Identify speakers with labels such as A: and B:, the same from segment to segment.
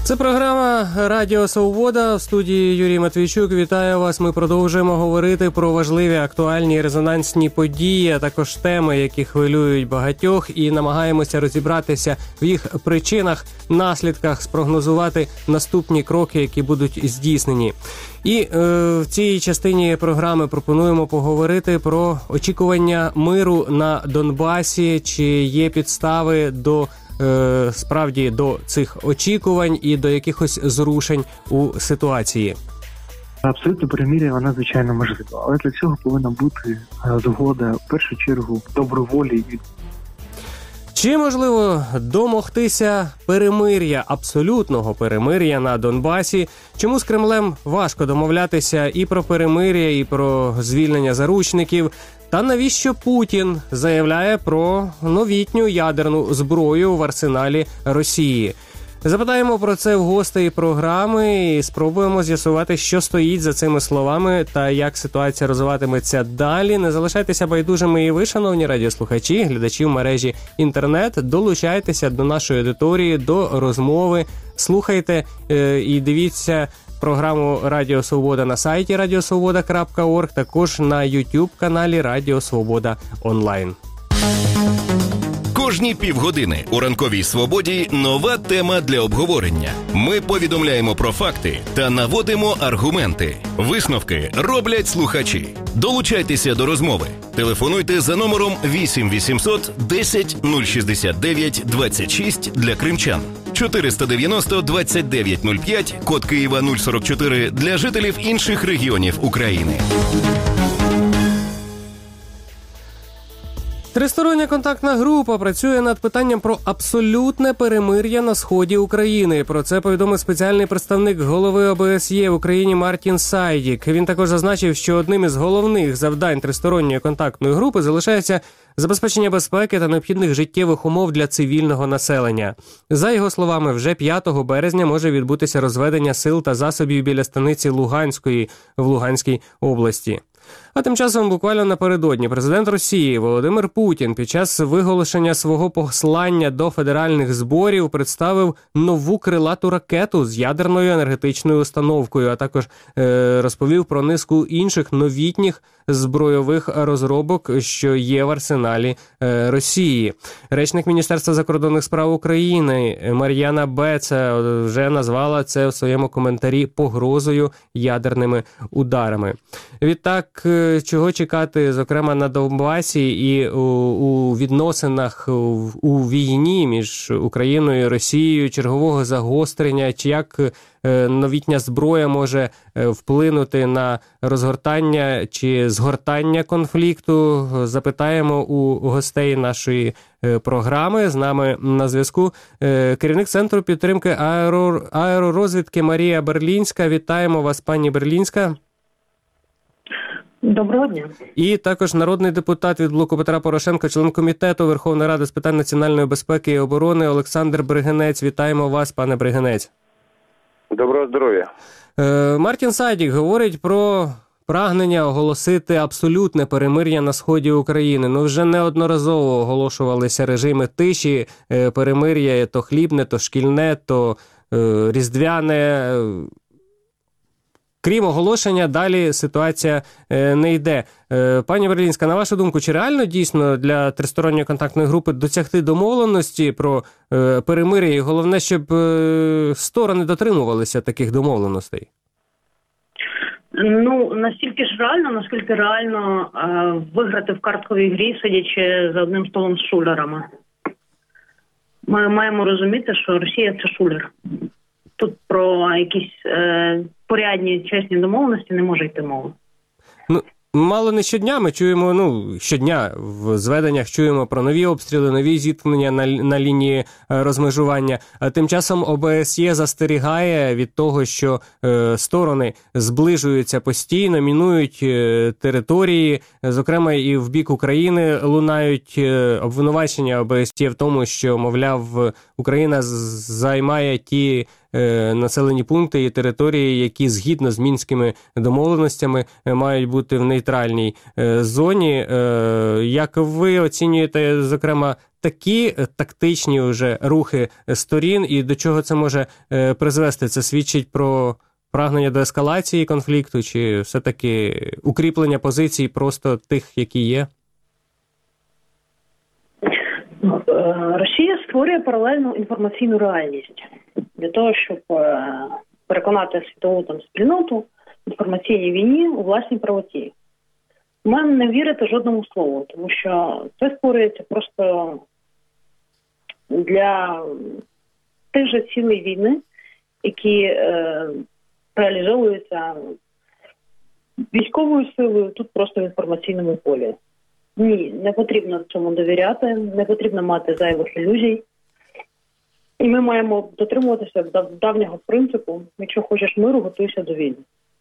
A: Це програма «Радіо Свобода». В студії Юрій Матвійчук. Вітаю вас. Ми продовжуємо говорити про важливі, актуальні, резонансні події, а також теми, які хвилюють багатьох, і намагаємося розібратися в їх причинах, наслідках, спрогнозувати наступні кроки, які будуть здійснені. І в цій частині програми пропонуємо поговорити про очікування миру на Донбасі, чи є підстави справді до цих очікувань і до якихось зрушень у ситуації.
B: Абсолютно перемир'я, вона, звичайно, можлива. Але для цього повинна бути згода, в першу чергу, доброволі.
A: Чи можливо домогтися перемир'я, абсолютного перемир'я на Донбасі? Чому з Кремлем важко домовлятися і про перемир'я, і про звільнення заручників? Та навіщо Путін заявляє про новітню ядерну зброю в арсеналі Росії? Запитаємо про це в гостей програми і спробуємо з'ясувати, що стоїть за цими словами та як ситуація розвиватиметься далі. Не залишайтеся байдужими і ви, шановні радіослухачі, глядачі в мережі інтернет. Долучайтеся до нашої аудиторії, до розмови. Слухайте і дивіться програму «Радіо Свобода» на сайті radiosvoboda.org, також на YouTube-каналі «Радіо Свобода Онлайн».
C: Кожні півгодини у «Ранковій Свободі» нова тема для обговорення. Ми повідомляємо про факти та наводимо аргументи. Висновки роблять слухачі. Долучайтеся до розмови. Телефонуйте за номером 8 800 10 069 26 для кримчан. 490 29 05, код Києва 044 для жителів інших регіонів України.
A: Тристороння контактна група працює над питанням про абсолютне перемир'я на сході України. Про це повідомив спеціальний представник голови ОБСЄ в Україні Мартін Сайдік. Він також зазначив, що одним із головних завдань тристоронньої контактної групи залишається забезпечення безпеки та необхідних життєвих умов для цивільного населення. За його словами, вже 5 березня може відбутися розведення сил та засобів біля станиці Луганської в Луганській області. А тим часом буквально напередодні президент Росії Володимир Путін під час виголошення свого послання до федеральних зборів представив нову крилату ракету з ядерною енергетичною установкою, а також розповів про низку інших новітніх збройових розробок, що є в арсеналі Росії. Речник Міністерства закордонних справ України Мар'яна Беца вже назвала це в своєму коментарі погрозою ядерними ударами. Відтак, чого чекати, зокрема, на Донбасі і у відносинах у війні між Україною і Росією, чергового загострення, чи як новітня зброя може вплинути на розгортання чи згортання конфлікту, запитаємо у гостей нашої програми. З нами на зв'язку керівник Центру підтримки аеророзвідки Марія Берлінська. Вітаємо вас, пані Берлінська.
D: Доброго дня.
A: І також народний депутат від блоку Петра Порошенка, член комітету Верховної Ради з питань національної безпеки і оборони Олександр Бригинець. Вітаємо вас, пане Бригинець.
E: Доброго здоров'я.
A: Мартін Сайдік говорить про прагнення оголосити абсолютне перемир'я на сході України. Вже неодноразово оголошувалися режими тиші, перемир'я то хлібне, то шкільне, то різдвяне. Крім оголошення, далі ситуація не йде. Пані Берлінська, на вашу думку, чи реально дійсно для тристоронньої контактної групи досягти домовленості про перемир'я? І головне, щоб сторони дотримувалися таких домовленостей?
D: Настільки ж реально, наскільки реально виграти в картковій грі, сидячи за одним столом з шулерами. Ми маємо розуміти, що Росія – це шулер. Тут про якісь порядні, чесні домовленості не може йти мова.
A: Мало не щодня ми чуємо, щодня в зведеннях чуємо про нові обстріли, нові зіткнення на лінії розмежування. А тим часом ОБСЄ застерігає від того, що сторони зближуються постійно, мінують території. Зокрема, і в бік України лунають обвинувачення ОБСЄ в тому, що, мовляв, Україна займає ті населені пункти і території, які згідно з мінськими домовленостями мають бути в нейтральній зоні. Як ви оцінюєте, зокрема, такі тактичні вже рухи сторін і до чого це може призвести? Це свідчить про прагнення до ескалації конфлікту чи все-таки укріплення позицій просто тих, які є?
D: Росія створює паралельну інформаційну реальність для того, щоб переконати світову спільноту в інформаційній війні у власній правоті. У мене не вірити жодному слову, тому що це створюється просто для тих же цілей війни, які реалізовуються військовою силою, тут просто в інформаційному полі. Ні, не потрібно цьому довіряти, не потрібно мати зайвих ілюзій. І ми маємо дотримуватися давнього принципу: якщо хочеш миру, готуйся до війни.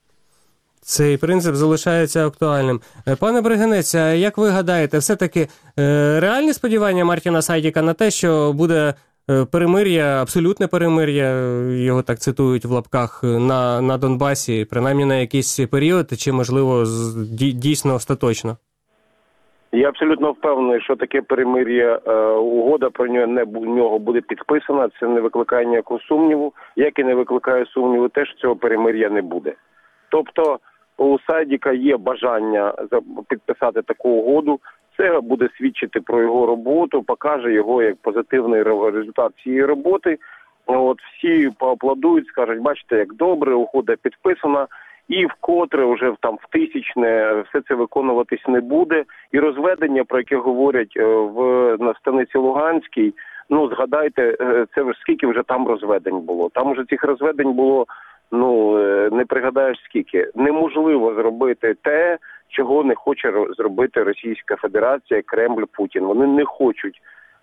A: Цей принцип залишається актуальним. Пане Бригинець, а як ви гадаєте, все-таки реальні сподівання Мартіна Сайдіка на те, що буде перемир'я, абсолютне перемир'я, його так цитують в лапках, на Донбасі, принаймні на якийсь період, чи, можливо, дійсно остаточно?
E: Я абсолютно впевнений, що таке перемир'я, угода про нього буде підписана. Це не викликає ніякого сумніву, як і не викликає сумніву те, що цього перемир'я не буде. Тобто у Сайдіка є бажання підписати таку угоду. Це буде свідчити про його роботу, покаже його як позитивний результат цієї роботи. Всі поаплодують, скажуть: бачите, як добре, угода підписана. І вкотре вже в тисячне все це виконуватись не буде. І розведення, про яке говорять на станиці Луганській, згадайте, це скільки вже там розведень було. Там вже цих розведень було, не пригадаєш скільки. Неможливо зробити те, чого не хоче зробити Російська Федерація, Кремль, Путін. Вони не хочуть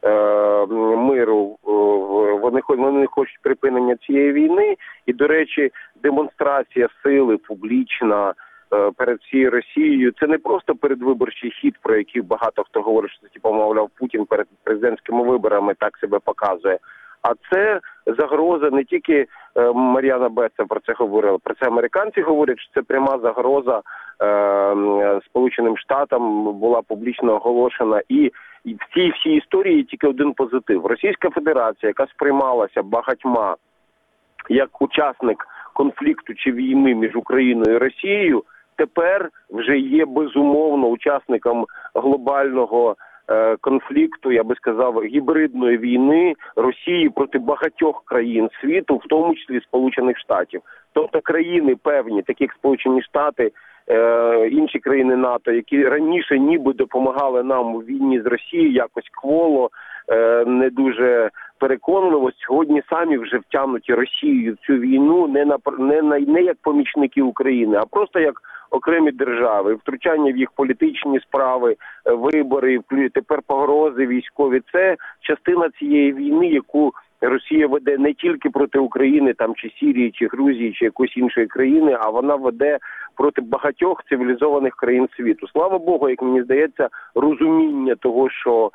E: миру, вони не хочуть припинення цієї війни. І, до речі, демонстрація сили публічна перед всією Росією – це не просто передвиборчий хід, про який багато хто говорить, що мовляв, Путін перед президентськими виборами так себе показує. А це загроза, не тільки Мар'яна Беца про це говорила, про це американці говорять, що це пряма загроза Сполученим Штатам була публічно оголошена. І в цій всій історії тільки один позитив. Російська Федерація, яка сприймалася багатьма як учасник конфлікту чи війни між Україною і Росією, тепер вже є безумовно учасником глобального конфлікту, я би сказав, гібридної війни Росії проти багатьох країн світу, в тому числі Сполучених Штатів. Тобто країни певні, такі як Сполучені Штати, інші країни НАТО, які раніше ніби допомагали нам у війні з Росією, якось кволо, не дуже переконливо, сьогодні самі вже втягнуті Росією в цю війну не як помічники України, а просто як окремі держави. Втручання в їх політичні справи, вибори, тепер погрози військові – це частина цієї війни, яку Росія веде не тільки проти України, чи Сирії, чи Грузії, чи якоїсь іншої країни, а вона веде проти багатьох цивілізованих країн світу. Слава Богу, як мені здається, розуміння того, що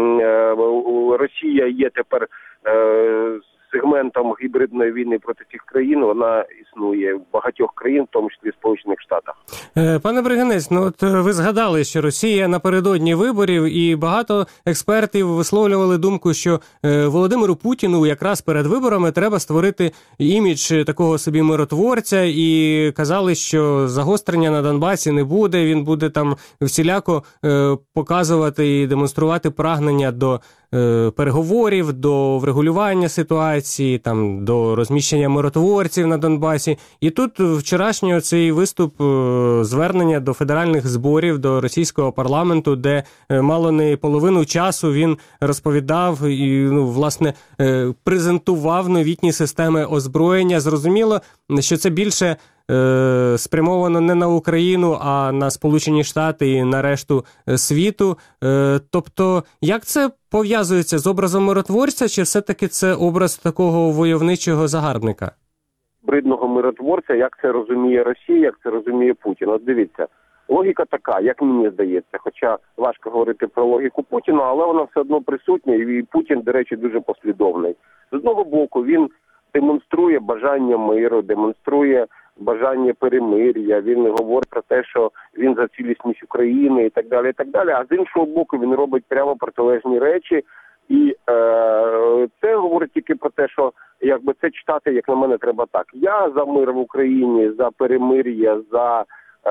E: Росія є тепер сегментом гібридної війни проти цих країн, вона існує в багатьох країн, в тому числі в Сполучених Штатах.
A: Пане Бригинець, ви згадали, що Росія напередодні виборів, і багато експертів висловлювали думку, що Володимиру Путіну якраз перед виборами треба створити імідж такого собі миротворця, і казали, що загострення на Донбасі не буде, він буде там всіляко показувати і демонструвати прагнення до переговорів, до врегулювання ситуації, до розміщення миротворців на Донбасі. І тут вчорашній цей виступ, звернення до федеральних зборів, до російського парламенту, де мало не половину часу він розповідав і, власне, презентував новітні системи озброєння. Зрозуміло, що це більше спрямовано не на Україну, а на Сполучені Штати і на решту світу. Тобто, як це пов'язується з образом миротворця, чи все-таки це образ такого войовничого загарбника?
E: Гібридного миротворця, як це розуміє Росія, як це розуміє Путін. От дивіться, Логіка така, як мені здається, хоча важко говорити про логіку Путіна, але вона все одно присутня, і Путін, до речі, дуже послідовний. З одного боку, він демонструє бажання миру, демонструє бажання перемир'я, він говорить про те, що він за цілісність України і так далі, а з іншого боку він робить прямо протилежні речі, і це говорить тільки про те, що якби це читати, як на мене, треба так. Я за мир в Україні, за перемир'я, за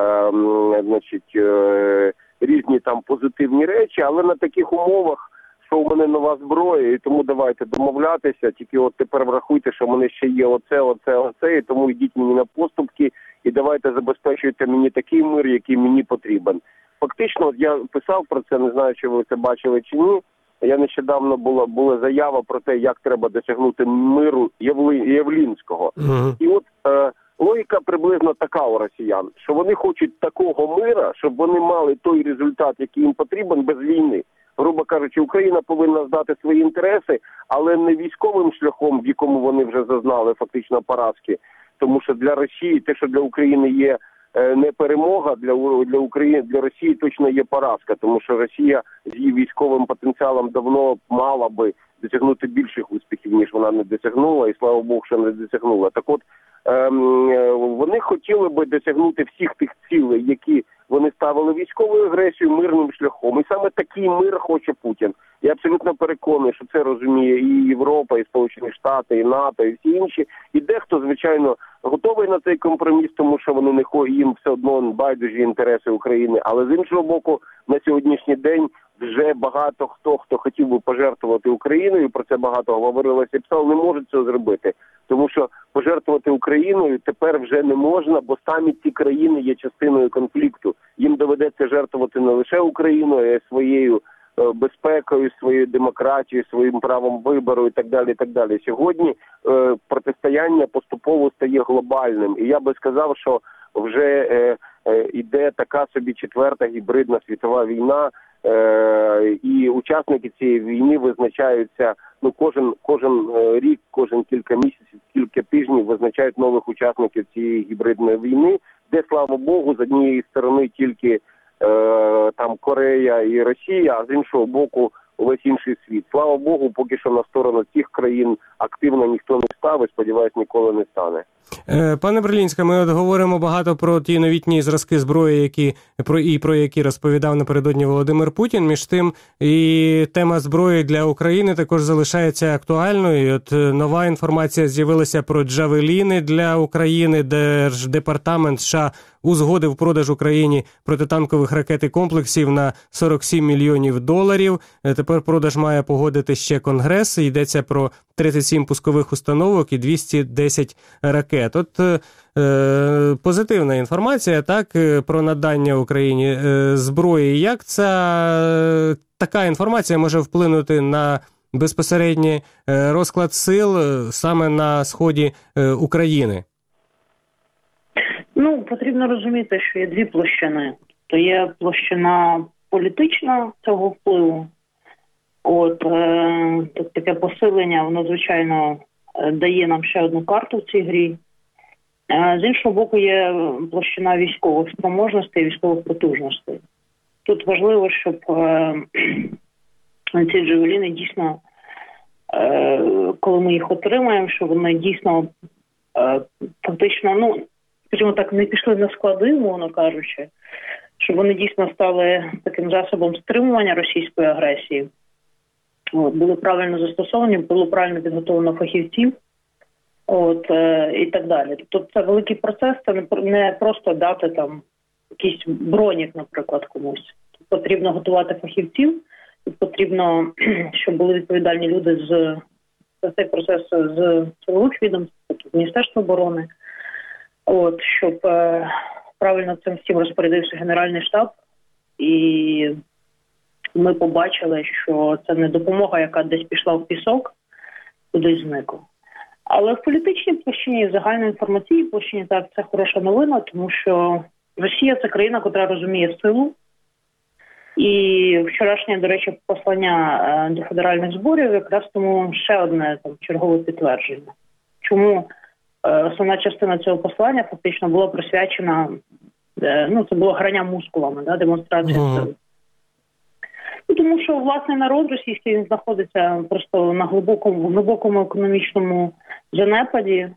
E: різні там позитивні речі, але на таких умовах, що у мене нова зброя, і тому давайте домовлятися, тільки от тепер врахуйте, що в мене ще є оце, і тому йдіть мені на поступки, і давайте забезпечуйте мені такий мир, який мені потрібен. Фактично, я писав про це, не знаю, чи ви це бачили чи ні, я нещодавно була заява про те, як треба досягнути миру Явлінського. І от логіка приблизно така у росіян, що вони хочуть такого мира, щоб вони мали той результат, який їм потрібен, без війни. Грубо кажучи, Україна повинна здати свої інтереси, але не військовим шляхом, в якому вони вже зазнали фактично поразки. Тому що для Росії, те, що для України є не перемога, для Росії точно є поразка. Тому що Росія з її військовим потенціалом давно мала би досягнути більших успіхів, ніж вона не досягнула, і слава Богу, що не досягнула. Так от, вони хотіли би досягнути всіх тих цілей, які вони ставили військовою агресією мирним шляхом. І саме такий мир хоче Путін. Я абсолютно переконаний, що це розуміє і Європа, і Сполучені Штати, і НАТО, і всі інші. І дехто, звичайно, готовий на цей компроміс, тому що вони їм все одно байдужі інтереси України. Але з іншого боку, на сьогоднішній день вже багато хто хотів би пожертвувати Україною, про це багато говорилося і писало, не можуть цього зробити. Тому що пожертвувати Україною тепер вже не можна, бо самі ці країни є частиною конфлікту. Їм доведеться жертвувати не лише Україною, а й своєю безпекою, своєю демократією, своїм правом вибору і так далі, і так далі. Сьогодні протистояння поступово стає глобальним. І я би сказав, що вже йде така собі четверта гібридна світова війна, і учасники цієї війни визначаються, кожен рік, кожен кілька місяців, кілька тижнів визначають нових учасників цієї гібридної війни, де, слава Богу, з однієї сторони тільки там Корея і Росія, а з іншого боку увесь інший світ. Слава Богу, поки що на сторону цих країн активно ніхто не став і, сподіваюсь, ніколи не стане.
A: Пане Брилінська, ми от говоримо багато про ті новітні зразки зброї, про які розповідав напередодні Володимир Путін. Між тим, і тема зброї для України також залишається актуальною. І от нова інформація з'явилася про джавеліни для України, Держдепартамент США узгодив продаж Україні протитанкових ракет і комплексів на $47 мільйонів. Тепер продаж має погодити ще Конгрес. Йдеться про 37 пускових установок і 210 ракет. От позитивна інформація, так, про надання Україні зброї. Як така інформація може вплинути на безпосередній розклад сил саме на сході України?
D: Потрібно розуміти, що є дві площини. То є площина політична цього впливу. Таке посилення, воно, звичайно, дає нам ще одну карту в цій грі. З іншого боку, є площина військових спроможностей, військових потужностей. Тут важливо, щоб ці джавеліни дійсно, коли ми їх отримаємо, щоб вони дійсно фактично, скажімо так, не пішли на склади, мовно кажучи, щоб вони дійсно стали таким засобом стримування російської агресії. Були правильно застосовані, було правильно підготовлено фахівців, і так далі. Тобто це великий процес, це не просто дати там якийсь бронік, наприклад, комусь. Тут потрібно готувати фахівців, тут потрібно, щоб були відповідальні люди за цей процес з силових відомств, з Міністерства оборони, щоб правильно цим всім розпорядився Генеральний штаб, і ми побачили, що це не допомога, яка десь пішла в пісок, кудись зникла. Але в політичній площині, в загальноінформаційній площині, так, це хороша новина, тому що Росія – це країна, яка розуміє силу. І вчорашнє, до речі, послання до федеральних зборів якраз тому ще одне чергове підтвердження. Чому основна частина цього послання фактично була присвячена Це було грання мускулами, демонстрація сили. Тому що власний народ російський, він знаходиться просто на глибокому економічному занепаді.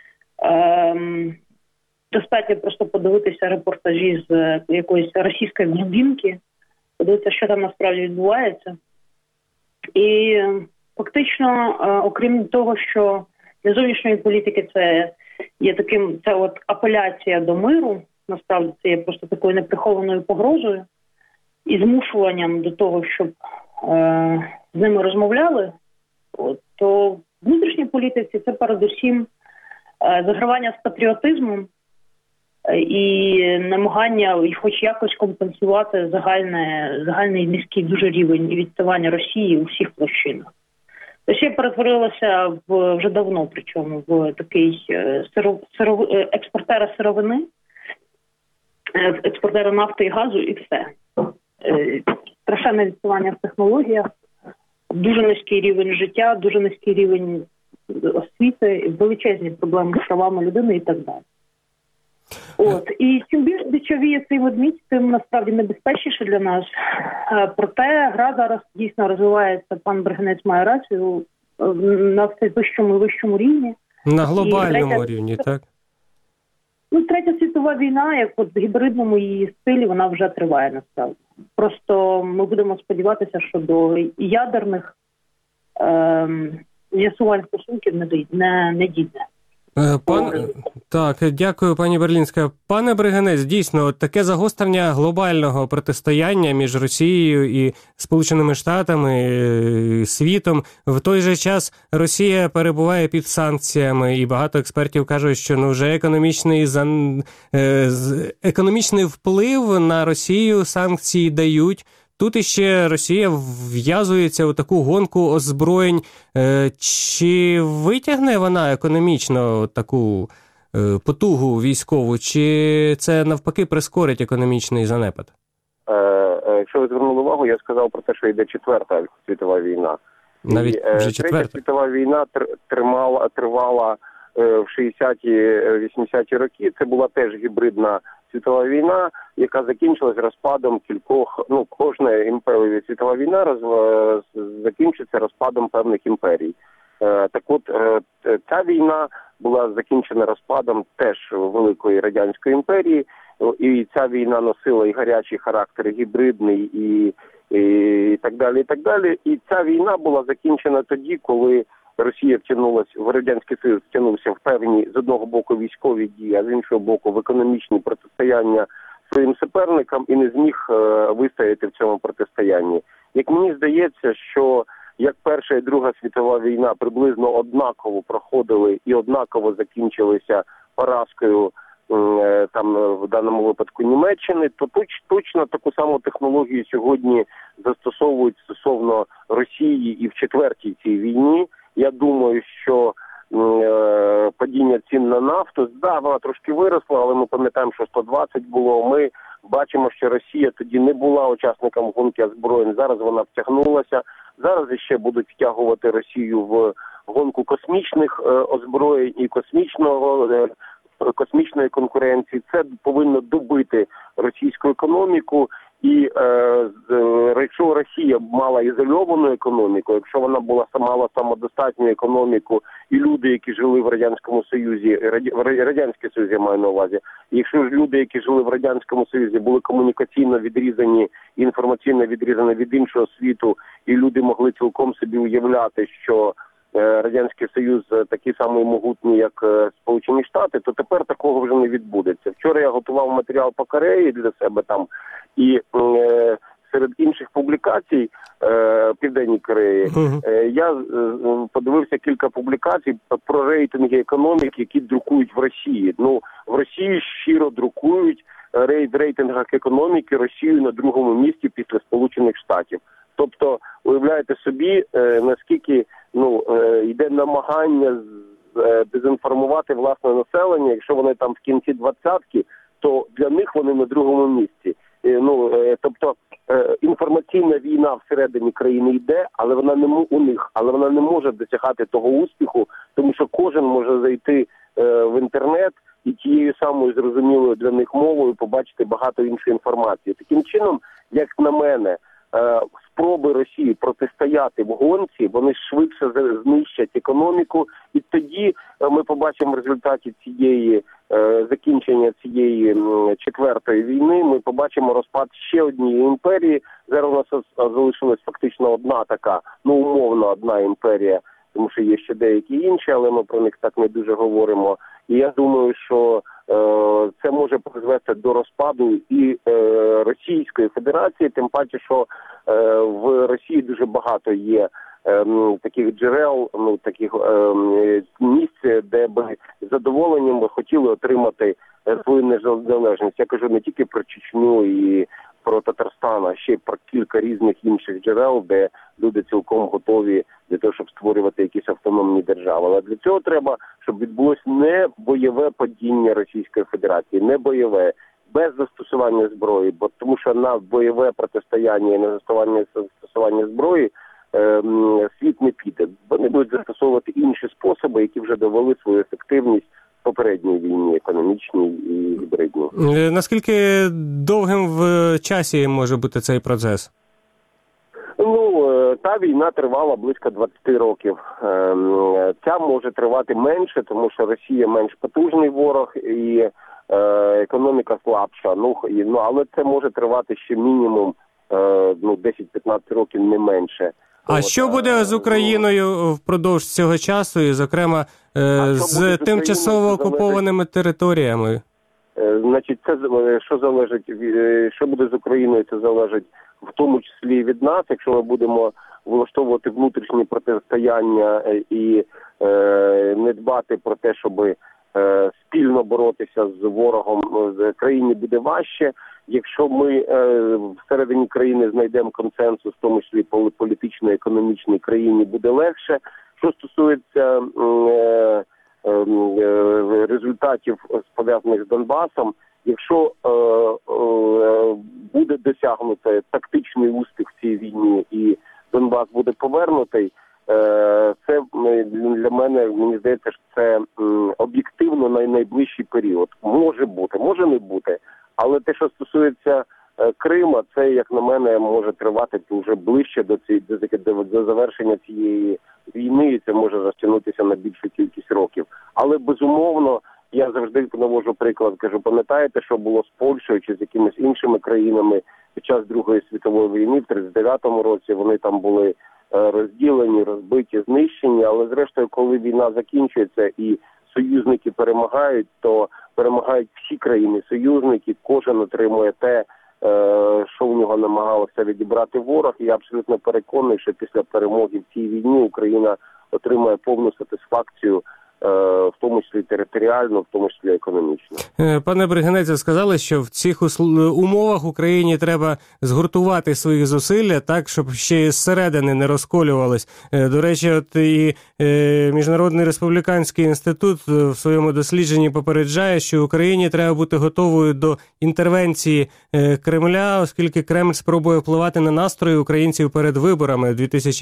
D: Достатньо просто подивитися репортажі з якоїсь російської глибинки, подивитися, що там насправді відбувається. І фактично, окрім того, що для зовнішньої політики це є це апеляція до миру, насправді це є просто такою неприхованою погрозою і змушуванням до того, щоб з ними розмовляли, то в внутрішній політиці це передусім загравання з патріотизмом і намагання хоч якось компенсувати загальний низький дуже рівень відставання Росії у всіх площинах. Росія перетворилася вже давно, причому в такий експортера сировини, експортера нафти і газу і все. Страшенне відставання в технологіях, дуже низький рівень життя, дуже низький рівень освіти, величезні проблеми з правами людини і так далі. І чим більш дичавіє цей ведмідь, тим насправді небезпечніше для нас. Проте гра зараз дійсно розвивається, пан Бригинець має рацію, на вищому рівні.
A: На глобальному рівні, так?
D: Третя світова війна, як в гібридному її стилі, вона вже триває насправді. Просто ми будемо сподіватися, що до ядерних з'ясувань стосунків не дійде.
A: Так, дякую, пані Берлінська. Пане Бригинець, дійсно, таке загострення глобального протистояння між Росією і Сполученими Штатами, світом. В той же час Росія перебуває під санкціями, і багато експертів кажуть, що вже економічний вплив на Росію санкції дають. Тут іще Росія вв'язується у таку гонку озброєнь. Чи витягне вона економічно таку потугу військову, чи це навпаки прискорить економічний занепад?
E: Якщо ви звернули увагу, я сказав про те, що йде четверта світова війна.
A: Навіть вже четверта.
E: Третя світова війна тривала в 60-ті-80-ті роки. Це була теж гібридна світова війна, яка закінчилась розпадом кожна світова війна закінчиться розпадом певних імперій. Так от, ця війна була закінчена розпадом теж Великої Радянської імперії, і ця війна носила і гарячий характер, і гібридний, і так далі, і так далі. І ця війна була закінчена тоді, коли Росія Радянський Союз втягнувся в певні, з одного боку, військові дії, а з іншого боку, в економічні протистояння своїм суперникам і не зміг вистояти в цьому протистоянні. Як мені здається, що як Перша і Друга світова війна приблизно однаково проходили і однаково закінчилися поразкою в даному випадку Німеччини, то точно таку саму технологію сьогодні застосовують стосовно Росії і в четвертій цій війні. Я думаю, що падіння цін на нафту, вона трошки виросла, але ми пам'ятаємо, що 120 було. Ми бачимо, що Росія тоді не була учасником гонки озброєнь, зараз вона втягнулася. Зараз іще будуть втягувати Росію в гонку космічних озброєнь і космічної конкуренції. Це повинно добити російську економіку. І якщо Росія мала ізольовану економіку, якщо вона мала самодостатню економіку, і люди, які жили в Радянському Союзі, Радянський Союз я маю на увазі, якщо ж люди, які жили в Радянському Союзі, були комунікаційно відрізані, інформаційно відрізані від іншого світу, і люди могли цілком собі уявляти, що Радянський Союз такий самий могутній, як Сполучені Штати, то тепер такого вже не відбудеться. Вчора я готував матеріал по Кореї для себе там, і серед інших публікацій Південній Кореї я подивився кілька публікацій про рейтинги економіки, які друкують в Росії. В Росії щиро друкують в рейтингах економіки Росію на другому місці після Сполучених Штатів. Тобто, уявляєте собі, наскільки йде намагання дезінформувати власне населення. Якщо вони там в кінці двадцятки, то для них вони на другому місці. Тобто інформаційна війна всередині країни йде, але вона не може досягати того успіху, тому що кожен може зайти в інтернет і тією самою зрозумілою для них мовою побачити багато іншої інформації. Таким чином, як на мене, спроби Росії протистояти в гонці, вони швидше знищать економіку, і тоді ми побачимо в результаті закінчення цієї четвертої війни, ми побачимо розпад ще однієї імперії. Зараз у нас залишилась фактично одна така, умовно одна імперія, тому що є ще деякі інші, але ми про них так не дуже говоримо. І я думаю, що це може призвести до розпаду і Російської Федерації, тим паче, що в Росії дуже багато є таких джерел, таких місць, де би з задоволенням хотіли отримати свою незалежність. Я кажу не тільки про Чечню і про Татарстан, а ще й про кілька різних інших джерел, де люди цілком готові для того, щоб створювати якісь автономні держави. Але для цього треба, щоб відбулося не бойове падіння Російської Федерації, не бойове, без застосування зброї, бо тому що на бойове протистояння і на застосування зброї світ не піде. Вони будуть застосовувати інші способи, які вже довели свою ефективність в попередній війні, економічній і гібридній.
A: Наскільки довгим в часі може бути цей процес?
E: Та війна тривала близько 20 років. Ця може тривати менше, тому що Росія менш потужний ворог і економіка слабша. Але це може тривати ще мінімум 10-15 років, не менше.
A: А що буде з Україною впродовж цього часу, і, зокрема, з тимчасово окупованими територіями?
E: Значить, це що залежить, що буде з Україною, це залежить в тому числі від нас. Якщо ми будемо влаштовувати внутрішні протистояння і не дбати про те, щоб спільно боротися з ворогом, в країні буде важче. Якщо ми всередині країни знайдемо консенсус, в тому числі політичний, економічний, країні буде легше. Що стосується результатів, пов'язаних з Донбасом, якщо буде досягнути тактичний успіх в цій війні і Донбас буде повернутий, це для мене, мені здається, що це об'єктивно найближчий період. Може бути, може не бути. Але те, що стосується Крима, це, як на мене, може тривати вже ближче до завершення цієї війни, і це може розтягнутися на більшу кількість років. Але, безумовно, я завжди навожу приклад, кажу, пам'ятаєте, що було з Польщею чи з якимись іншими країнами під час Другої світової війни в 1939 році, вони там були розділені, розбиті, знищені, але зрештою, коли війна закінчується і союзники перемагають, то перемагають всі країни-союзники, кожен отримує те, що в нього намагалося відібрати ворог. І я абсолютно переконаний, що після перемоги в цій війні Україна отримає повну сатисфакцію, в тому числі територіально, в тому числі економічно.
A: Пане Бригинець, сказали, що в цих умовах Україні треба згуртувати свої зусилля так, щоб ще зсередини не розколювалось. До речі, от і Міжнародний республіканський інститут в своєму дослідженні попереджає, що Україні треба бути готовою до інтервенції Кремля, оскільки Кремль спробує впливати на настрої українців перед виборами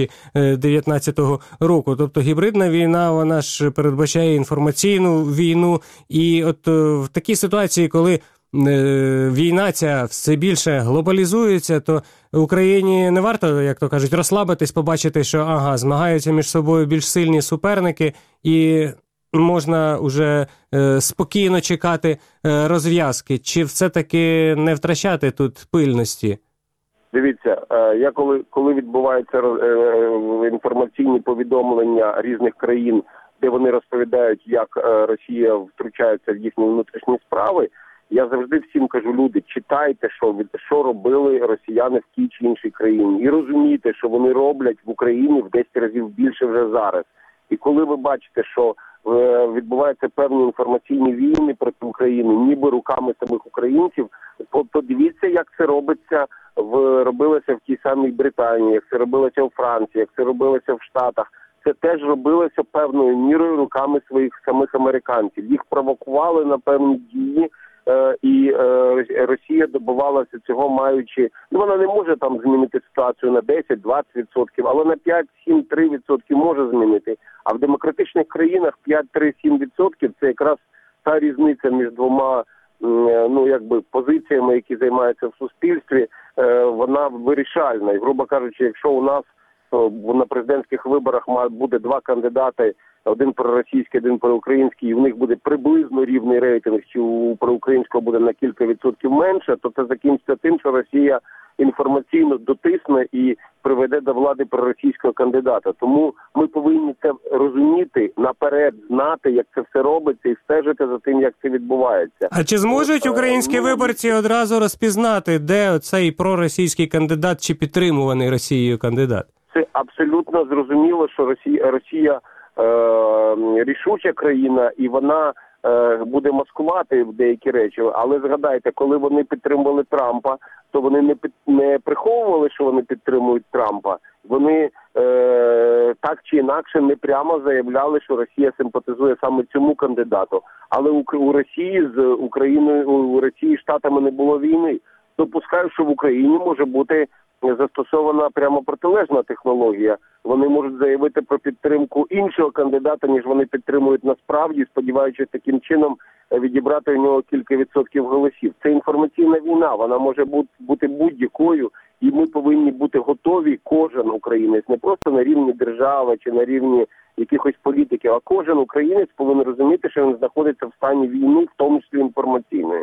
A: 2019 року. Тобто гібридна війна, вона ж передбачає інформаційну війну, і от в такій ситуації, коли війна ця все більше глобалізується, то Україні не варто, як то кажуть, розслабитись, побачити, що змагаються між собою більш сильні суперники, і можна вже спокійно чекати розв'язки. Чи все-таки не втрачати тут пильності?
E: Дивіться, я коли відбуваються інформаційні повідомлення різних країн, де вони розповідають, як Росія втручається в їхні внутрішні справи, я завжди всім кажу, люди, читайте, що робили росіяни в тій чи іншій країні. І розумійте, що вони роблять в Україні в 10 разів більше вже зараз. І коли ви бачите, що відбуваються певні інформаційні війни проти України, ніби руками самих українців, подивіться, як це робилося в тій самій Британії, як це робилося у Франції, як це робилося в Штатах. Це теж робилося певною мірою руками своїх самих американців. Їх провокували на певні дії, і Росія добивалася цього, маючи... вона не може там змінити ситуацію на 10-20%, але на 5-7-3% може змінити. А в демократичних країнах 5-3-7% це якраз та різниця між двома позиціями, які займаються в суспільстві, вона вирішальна. І, грубо кажучи, якщо у нас на президентських виборах буде два кандидати, один проросійський, один проукраїнський, і в них буде приблизно рівний рейтинг, чи у проукраїнського буде на кілька відсотків менше, то це закінчиться тим, що Росія інформаційно дотисне і приведе до влади проросійського кандидата. Тому ми повинні це розуміти, наперед знати, як це все робиться, і стежити за тим, як це відбувається.
A: А чи зможуть українські виборці одразу розпізнати, де цей проросійський кандидат чи підтримуваний Росією кандидат?
E: Це абсолютно зрозуміло, що Росія рішуча країна, і вона буде маскувати деякі речі. Але згадайте, коли вони підтримували Трампа, то вони не приховували, що вони підтримують Трампа. Вони так чи інакше не прямо заявляли, що Росія симпатизує саме цьому кандидату. Але у Росії з Україною, у Росії з Штатами не було війни. Допускаю, що в Україні може бути застосована прямо протилежна технологія. Вони можуть заявити про підтримку іншого кандидата, ніж вони підтримують насправді, сподіваючись таким чином відібрати у нього кілька відсотків голосів. Це інформаційна війна, вона може бути будь-якою, і ми повинні бути готові, кожен українець, не просто на рівні держави чи на рівні якихось політиків, а кожен українець повинен розуміти, що він знаходиться в стані війни, в тому числі інформаційної.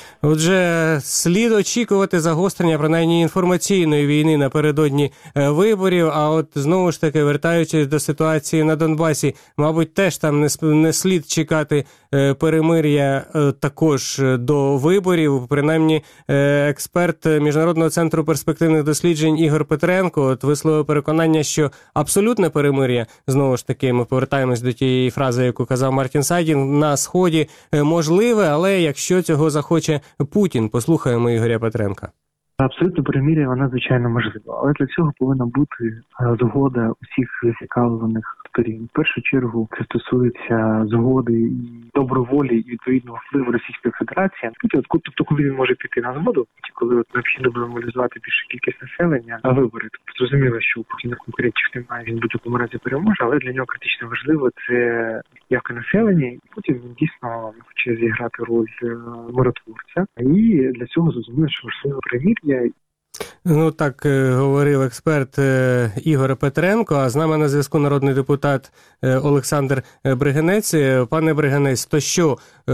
A: Отже, слід очікувати загострення, принаймні, інформаційної війни напередодні виборів, а от знову ж таки, вертаючись до ситуації на Донбасі, мабуть, теж там не слід чекати перемир'я також до виборів. Принаймні, експерт Міжнародного центру перспективних досліджень Ігор Петренко от висловив переконання, що абсолютне перемир'я, знову ж таки, ми повертаємось до тієї фрази, яку казав Мартін Сайдік, на Сході можливе, але якщо цього захоче Путін. Послухаємо Ігоря Петренка.
B: Абсолютно перемир'я, вона звичайно можлива, але для цього повинна бути згода усіх зацікавлених сторін. В першу чергу це стосується згоди і доброволі і відповідного впливу Російської Федерації. Тобто, коли він може піти на згоду, коли необхідно буде мобілізувати більшу кількість населення на вибори. Тобто, зрозуміло, що у Путіна конкурентів немає, він в будь-якому разі переможе, але для нього критично важливо це явка населення. І Путін дійсно хоче зіграти роль миротворця. І для цього зрозуміло, що важливо перемир'я.
A: Ну, так говорив експерт Ігор Петренко, а з нами на зв'язку народний депутат Олександр Бригинець. Пане Бригинець, то що,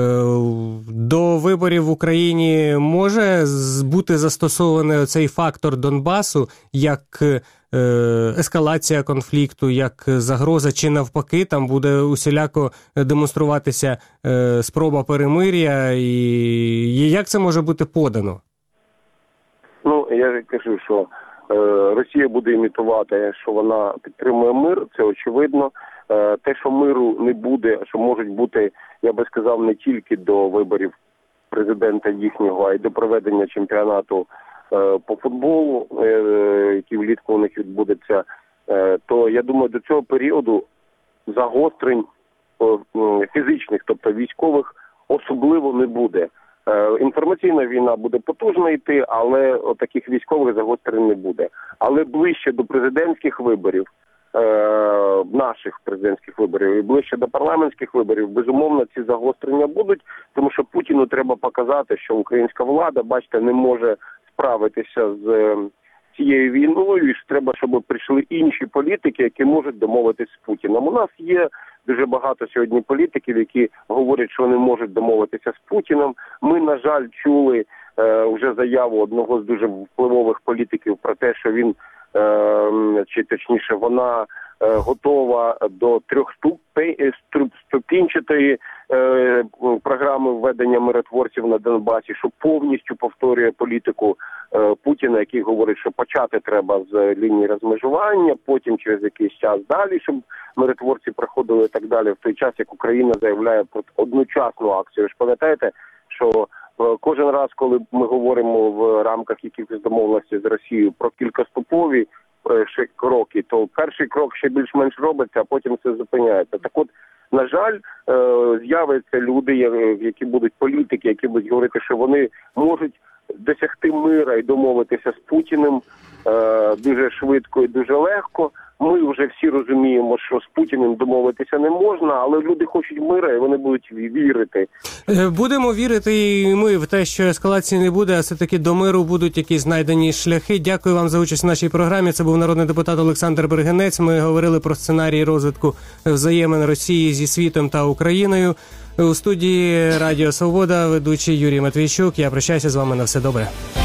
A: до виборів в Україні може бути застосований цей фактор Донбасу як ескалація конфлікту, як загроза, чи навпаки, там буде усіляко демонструватися спроба перемир'я, і як це може бути подано?
E: Ну, я кажу, що Росія буде імітувати, що вона підтримує мир, це очевидно. Те, що миру не буде, що можуть бути, я би сказав, не тільки до виборів президента їхнього, а й до проведення чемпіонату по футболу, який влітку у них відбудеться, то, я думаю, до цього періоду загострень фізичних, тобто військових, особливо не буде. Інформаційна війна буде потужно йти, але таких військових загострень не буде. Але ближче до президентських виборів, наших президентських виборів і ближче до парламентських виборів, безумовно, ці загострення будуть, тому що Путіну треба показати, що українська влада, бачите, не може справитися з цією війною, і що треба, щоб прийшли інші політики, які можуть домовитись з Путіним. У нас є дуже багато сьогодні політиків, які говорять, що вони можуть домовитися з Путіним. Ми, на жаль, чули вже заяву одного з дуже впливових політиків про те, що він, чи точніше вона, готова до трьохступінчатої програми введення миротворців на Донбасі, що повністю повторює політику Путіна, який говорить, що почати треба з лінії розмежування, потім через якийсь час далі, щоб миротворці проходили і так далі, в той час, як Україна заявляє про одночасну акцію. Ви ж пам'ятаєте, що кожен раз, коли ми говоримо в рамках якихось домовленостей з Росією про кількаступові кроки, то перший крок ще більш-менш робиться, а потім все зупиняється. Так от, на жаль, з'являться люди, які будуть політики, які будуть говорити, що вони можуть досягти мира і домовитися з Путіним дуже швидко і дуже легко, Ми вже всі розуміємо, що з Путіним домовитися не можна, але люди хочуть мира і вони будуть вірити.
A: Будемо вірити і ми в те, що ескалації не буде, а все-таки до миру будуть якісь знайдені шляхи. Дякую вам за участь в нашій програмі. Це був народний депутат Олександр Бергенець. Ми говорили про сценарій розвитку взаємин Росії зі світом та Україною. У студії Радіо Свобода ведучий Юрій Матвійчук. Я прощаюся з вами. На все добре.